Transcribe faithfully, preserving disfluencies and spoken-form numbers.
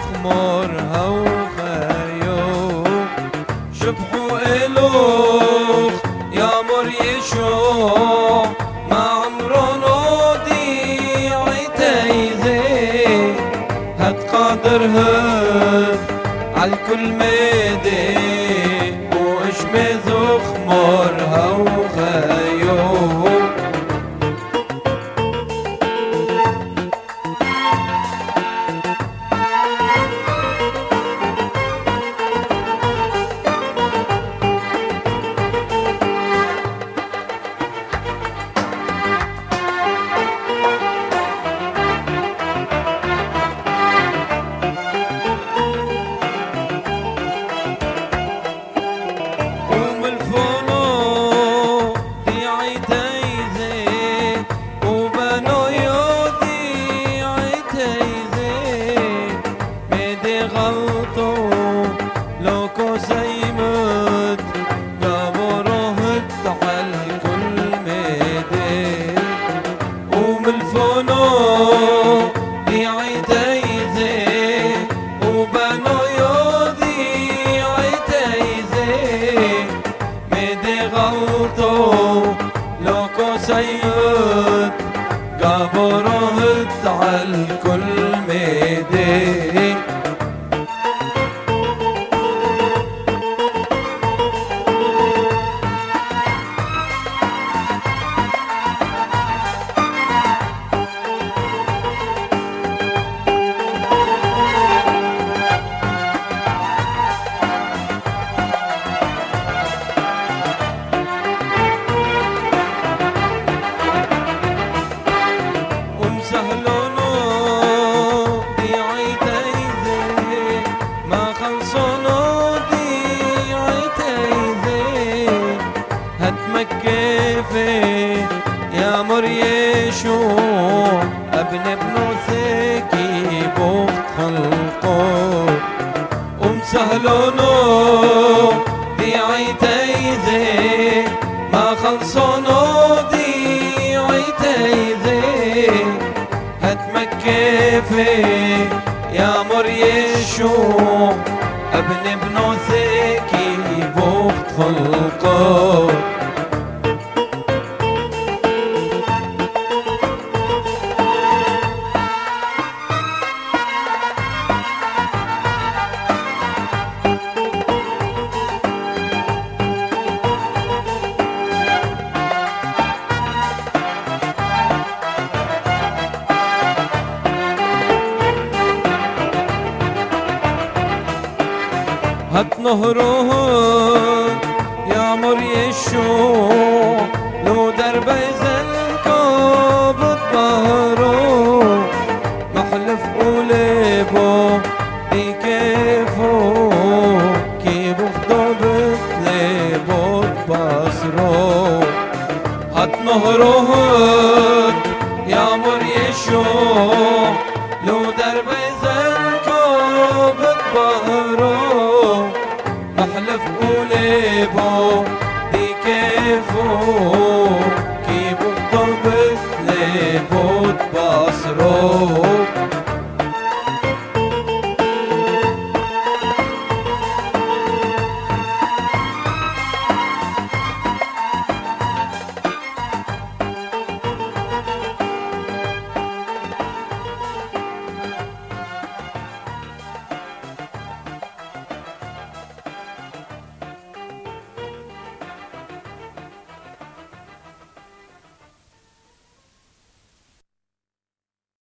خمرها وخيو شبحوا إلوخ يا مر يشوع ما عمرو نودي عتيذي هاد قادرها عالكل ميدي واشمذ خمرها وخيو سيد قبرهت عالكل ميدي يا مر يشوع ابن ابن ثكي بوقت خلقه ومسهلونو ديعيتيذي ما خلصونو ديعيتيذي هتمكفي يا مر يشوع ابن ابن ثكي بوقت خلقه هات نهره يا مر يشوع لو دربي زنكو بتبهرو محلف قولبو دي كيفو كيبو خضبت ليبو بصرو هات نهره